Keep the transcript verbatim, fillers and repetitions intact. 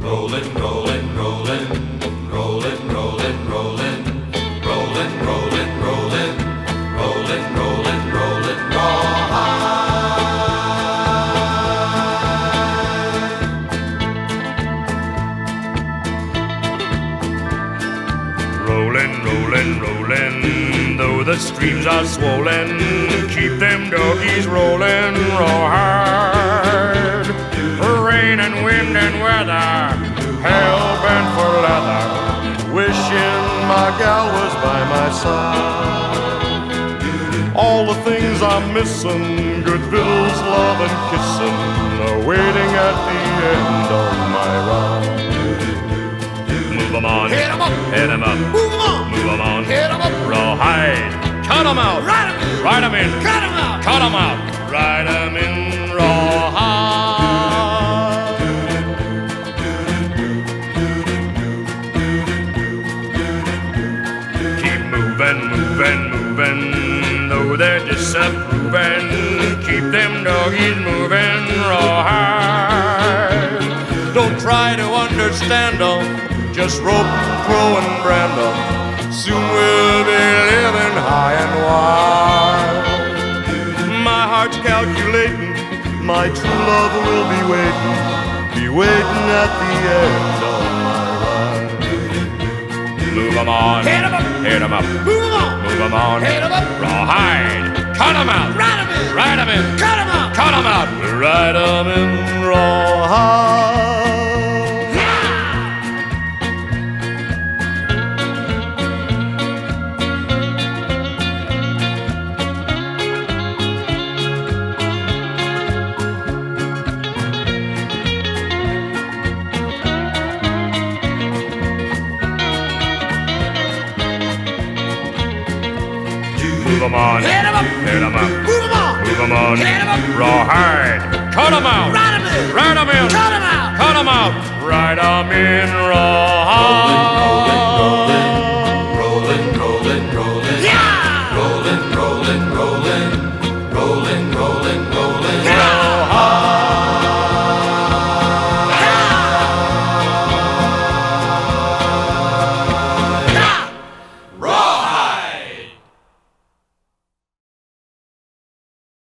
Rollin', rollin', rollin', rollin', rollin', rollin', rollin', rollin', rollin', rollin', rollin', rollin', rawhide. Rollin', rollin', rollin', though the streams are swollen, keep them doggies rollin' rawhide. Rain and wind and weather, hell bent for leather, wishing my gal was by my side. All the things I'm missing, good victuals, love and kissing, are waiting at the end of my ride. Move 'em on, Hit 'em up, hit 'em up, move 'em on, move 'em on, hit 'em up, rawhide, cut 'em out, ride 'em in, ride 'em in, cut 'em out, cut 'em out, ride 'em in rawhide. Keep moving, moving, moving, though they're disapproving, keep them doggies moving rawhide. Don't try to understand 'em, just rope, crow, and brand 'em. Soon we'll be living high and wide. My heart's calculating, my true love will be waiting, be waiting at the end of my ride. Move 'em on, hit 'em up, hit 'em up, move 'em on, move 'em on, hit 'em up, rawhide, cut 'em out, ride 'em in, ride 'em in, cut 'em out, cut 'em out, ride 'em in rawhide. Move 'em on, hit 'em up, hit 'em up, move 'em on, move 'em on, hit 'em up, rawhide, cut 'em out, ride 'em in, ride 'em in, cut 'em out, cut 'em out, ride 'em in rawhide.